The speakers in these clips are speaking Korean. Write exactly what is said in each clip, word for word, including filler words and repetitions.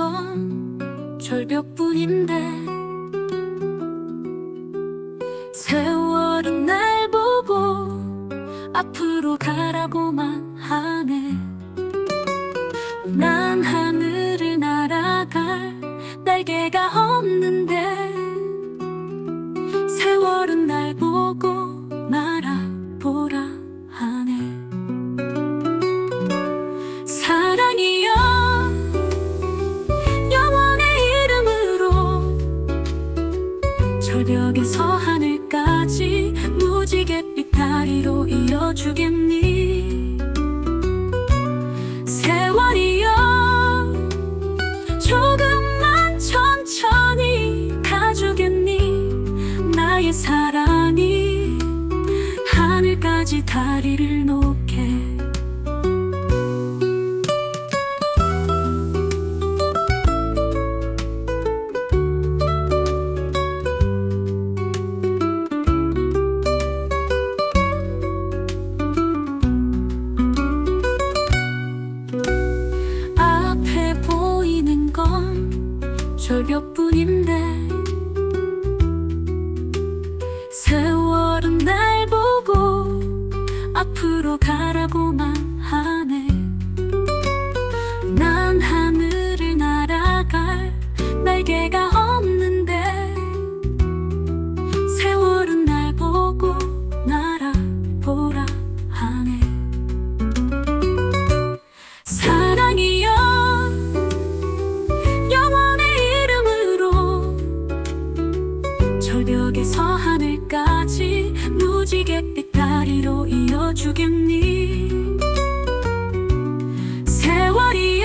건 절벽뿐인데 세월은 날 보고 앞으로 가라고만 하네. 난 하늘을 날아갈 날개가 없는데 세월은 날 보고 날아보라 하네. 사랑이여 영원의 이름으로 절벽에서 하늘까지 무지갯빛 다리로 이어주겠니. 세월이여 조금만 천천히 가주겠니. 나의 사랑이 하늘까지 다리를 놓게. 앞에 보이는 건 절벽뿐인데 세월은 날 보고 앞으로 가라고만 하네. 난 하늘을 날아갈 날개가 없는데 세월은 날 보고 날아보라 하네. 사랑이여 영원의 이름으로 절벽에서 하늘까지 무지갯빛 다리로 이어주겠니. 세월이여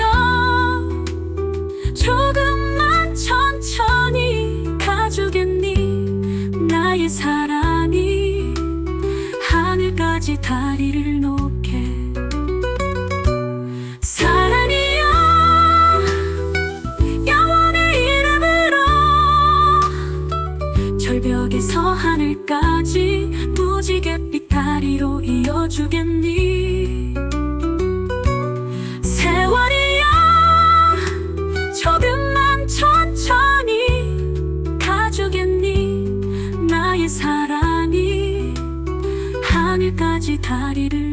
조금만 천천히 가주겠니. 나의 사랑이 하늘까지 다리를 놓게. 사랑이여 영원의 이름으로 절벽에서 하늘까지 무지갯빛 다리로 이어주겠니. 세월이여 조금만 천천히 가주겠니. 나의 사랑이 하늘까지 다리를